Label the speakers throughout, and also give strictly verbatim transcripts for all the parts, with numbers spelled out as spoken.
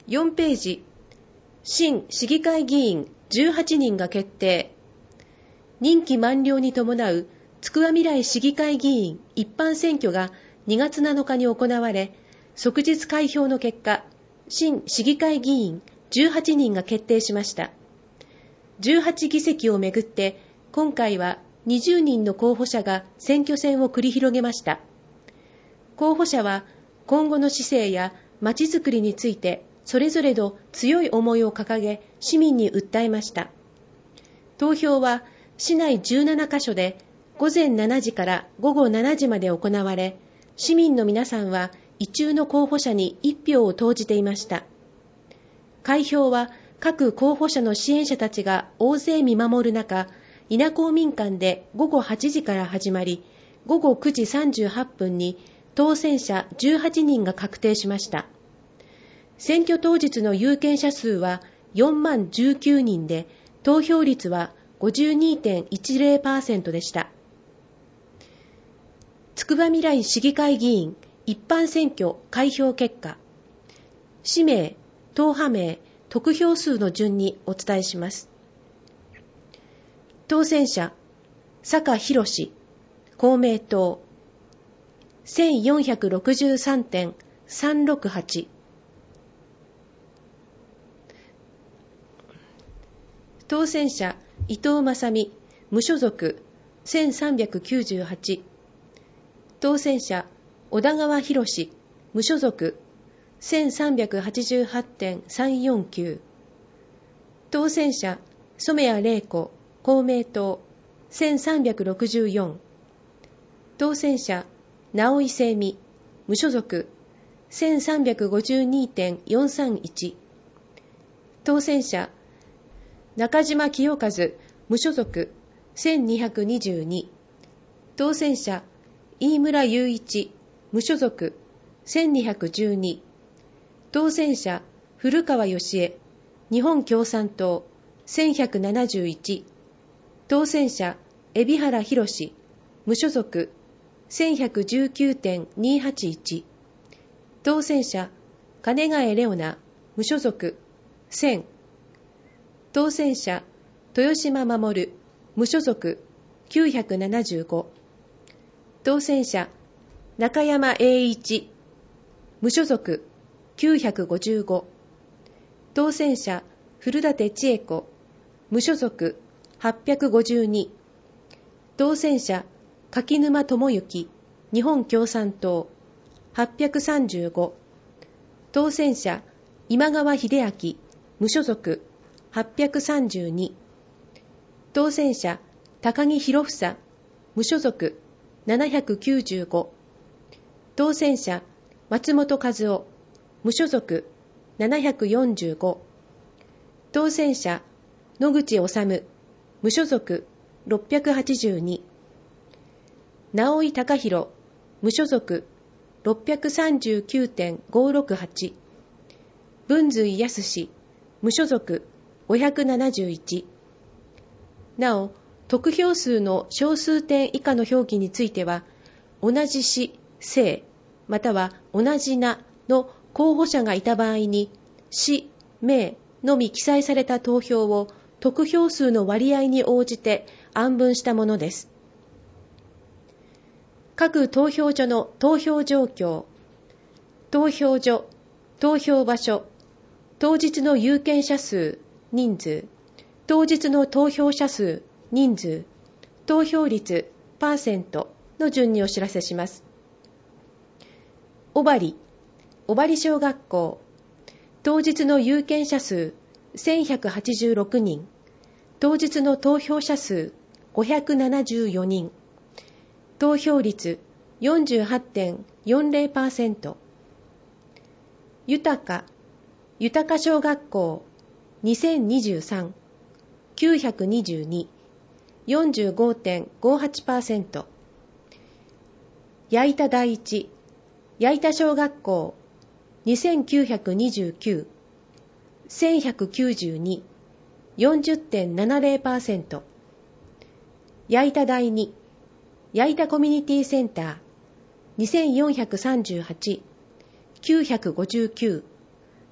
Speaker 1: よんページ、新市議会議員じゅうはちにんが決定。任期満了に伴うつくばみらい市議会議員一般選挙がにがつなのかに行われ、即日開票の結果、新市議会議員じゅうはちにんが決定しました。じゅうはちぎせきをめぐって、今回はにじゅうにんの候補者が選挙戦を繰り広げました。候補者は今後の市政やまちづくりについてそれぞれの強い思いを掲げ、市民に訴えました。投票は市内じゅうななかしょでごぜんしちじからごごしちじまで行われ、市民の皆さんは意中の候補者に一票を投じていました。開票は各候補者の支援者たちが大勢見守る中、稲公民館でごごはちじから始まり、ごごくじさんじゅうはっぷんに当選者じゅうはちにんが確定しました。選挙当日の有権者数はよんまんじゅうきゅうにんで、投票率は ごじゅうにてんいちぜろパーセント でした。つくばみらい市議会議員一般選挙開票結果、氏名、党派名、得票数の順にお伝えします。当選者、坂博、公明党、せんよんひゃくろくじゅうさんてんさんろくはち。当選者、伊藤正美、無所属、せんさんびゃくきゅうじゅうはち。当選者、小田川博、無所属、せんさんびゃくはちじゅうはちてんさんよんきゅう。当選者、染谷玲子、公明党、せんさんびゃくろくじゅうよん。当選者、直井聖美、無所属、せんさんびゃくごじゅうにてんよんさんいち。当選者、中島清和、無所属、せんにひゃくにじゅうに。当選者、飯村雄一、無所属、せんにひゃくじゅうに。当選者、古川義恵、日本共産党、せんひゃくななじゅういち。当選者、海老原博、無所属、せんひゃくじゅうきゅうてんにはちいち。当選者、金ヶ江レオナ、無所属、せん。当選者、豊島守、無所属、きゅうひゃくななじゅうご。当選者、中山栄一、無所属、きゅうひゃくごじゅうご。当選者、古舘千恵子、無所属、はっぴゃくごじゅうに。当選者、柿沼智之、日本共産党、はっぴゃくさんじゅうご。当選者、今川秀明、無所属、はっぴゃくさんじゅうに。当選者、高木博房、無所属、ななひゃくきゅうじゅうご。当選者、松本和夫、無所属、ななひゃくよんじゅうご。当選者、野口治、無所属、ろっぴゃくはちじゅうに。直井貴弘、無所属、ろっぴゃくさんじゅうきゅうてんごろくはち。文随康、無所属、ごひゃくななじゅういち。なお、得票数の小数点以下の表記については、同じ市、姓、または同じ名の候補者がいた場合に、市、名のみ記載された投票を得票数の割合に応じて案分したものです。各投票所の投票状況、投票所、投票場所、当日の有権者数、人数、当日の投票者数、人数、投票率、パーセントの順にお知らせします。小針、小針小学校、当日の有権者数、せんひゃくはちじゅうろくにん、当日の投票者数、ごひゃくななじゅうよにん、投票率 よんじゅうはちてんよんぜろパーセント。豊か、豊か小学校、にせんにじゅうさん、きゅうひゃくにじゅうに、よんじゅうごてんごはちパーセント。矢板第一、矢板小学校、にせんきゅうひゃくにじゅうきゅう、せんひゃくきゅうじゅうに、よんじゅってんななぜろパーセント。矢板第二、矢板コミュニティセンター、にせんよんひゃくさんじゅうはち、きゅうひゃくごじゅうきゅう、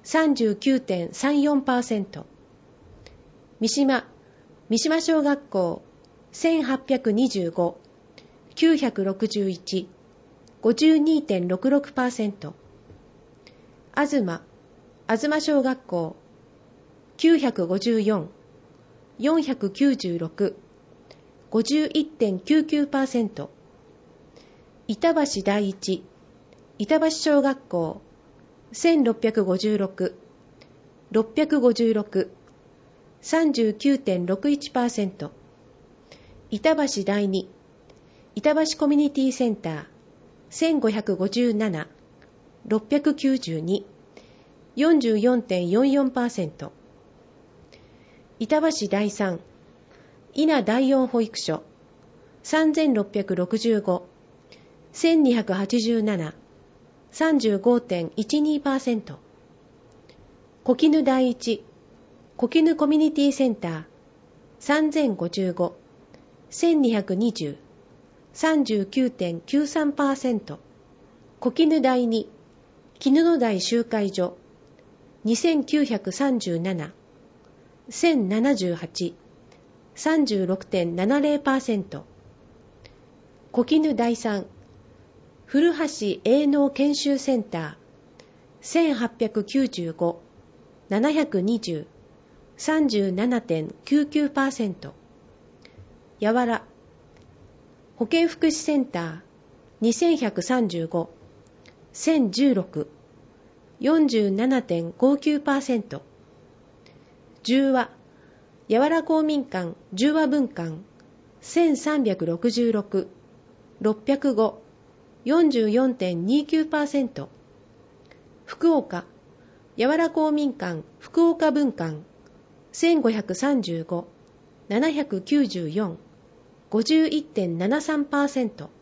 Speaker 1: さんじゅうきゅうてんさんよんパーセント。三島、三島小学校せんはっぴゃくにじゅうご、きゅうひゃくろくじゅういち、ごじゅうにてんろくろくパーセント。東、東小学校きゅうひゃくごじゅうよん、よんひゃくきゅうじゅうろく、ごじゅういってんきゅうきゅうパーセント。板橋第一、板橋小学校せんろっぴゃくごじゅうろく、ろっぴゃくごじゅうろく、さんじゅうきゅうてんろくいちパーセント。板橋第二、板橋コミュニティセンターせんごひゃくごじゅうなな、ろっぴゃくきゅうじゅうに、よんじゅうよんてんよんよんパーセント。板橋第三、稲第四保育所さんぜんろっぴゃくろくじゅうご、せんにひゃくはちじゅうなな、さんじゅうごてんいちにパーセント。小絹第一、小絹コミュニティセンターさんぜんごじゅうご、せんにひゃくにじゅう、さんじゅうきゅうてんきゅうさんパーセント。小絹第二、絹の台集会所にせんきゅうひゃくさんじゅうなな、せんななじゅうはち、さんじゅうろくてんななぜろパーセント。小絹第三、古橋営農研修センターせんはっぴゃくきゅうじゅうご、ななひゃくにじゅう、さんじゅうななてんきゅうきゅうパーセント。やわら保健福祉センターにせんひゃくさんじゅうご、せんじゅうろく、よんじゅうななてんごきゅうパーセント。十和やわら公民館十和分館せんさんびゃくろくじゅうろく、ろっぴゃくご、よんじゅうよんてんにきゅうパーセント。福岡やわら公民館福岡分館せんごひゃくさんじゅうご、ななひゃくきゅうじゅうよん、ごじゅういってんななさんパーセント。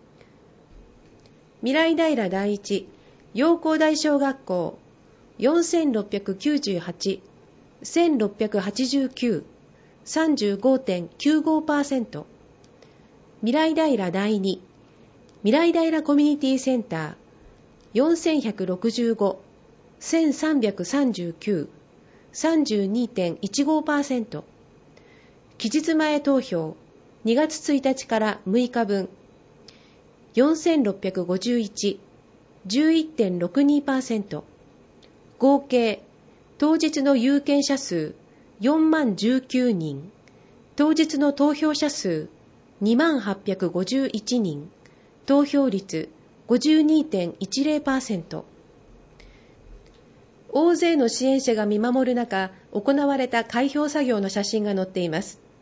Speaker 1: 未来平第一陽光台小学校よんせんろっぴゃくきゅうじゅうはち、せんろっぴゃくはちじゅうきゅう、さんじゅうごてんきゅうごパーセント。未来平第二未来平コミュニティセンターよんせんひゃくろくじゅうご、せんさんびゃくさんじゅうきゅう、さんじゅうにてんいちごパーセント。期日前投票にがつついたちからむいかぶんよんせんろっぴゃくごじゅういち、じゅういってんろくにパーセント。合計当日の有権者数よんまんじゅうきゅうにん、当日の投票者数にまんはっぴゃくごじゅういちにん、投票率 ごじゅうにてんいちぜろパーセント。大勢の支援者が見守る中、行われた開票作業の写真が載っています。